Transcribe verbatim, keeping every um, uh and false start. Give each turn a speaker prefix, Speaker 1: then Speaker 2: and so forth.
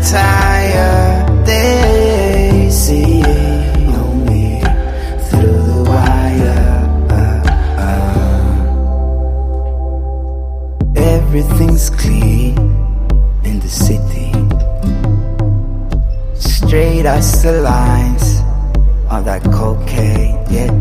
Speaker 1: entire day. See, know me through the wire. Everything's clean in the city, straight as the lines of that cocaine, yeah.